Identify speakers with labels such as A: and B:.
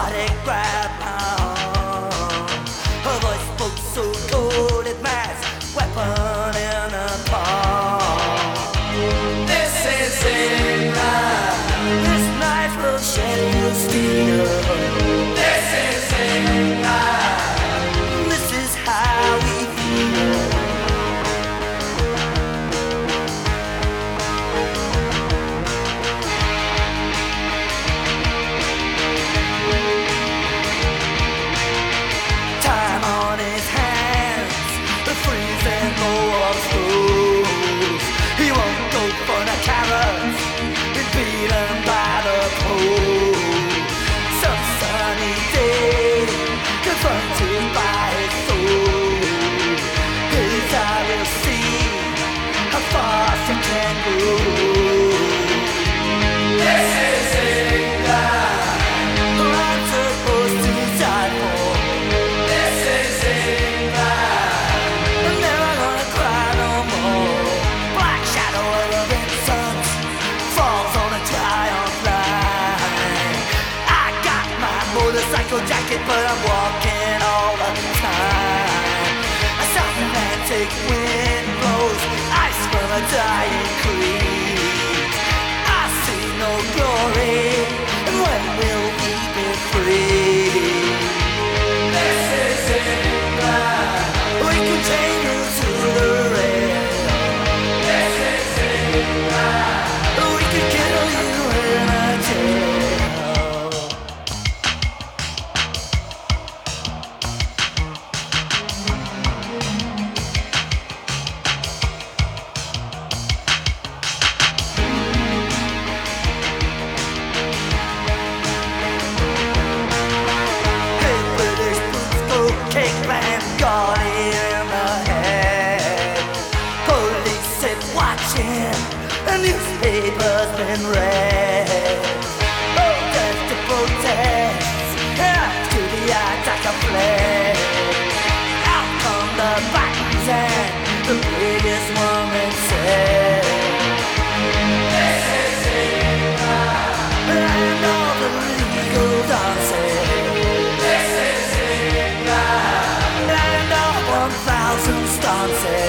A: Somebody grab my arm. Her voice spoke so cold it matched weapon in a palm. This is England. This knife will shed your steel. This is England. This is how we feel. Time on his hands, the freezing more fools. He won't go for the carrots, been beaten by the pole. Some sunny day, confronted by his soul. His eye will see how far she can go. This is England, who I'm supposed to die for. This is England, I'm never gonna cry no more. Black shadow of the Vincent falls on a triumph line. I got my motorcycle jacket, but I'm walking all the time. A South Atlantic wind blows ice from a dying creek. I see no glory, and when will we be free? This is England. We can chain you to the rail. This is England. We can kill you in a jail. Hey, British boots go cake land, got in the head. Police sit watching, the newspaper's been read. Protest to protest, after the attack of fled. Out come the buttons and the biggest woman said, this is England, and all the legal dances. This is England, and all 1,000 stances.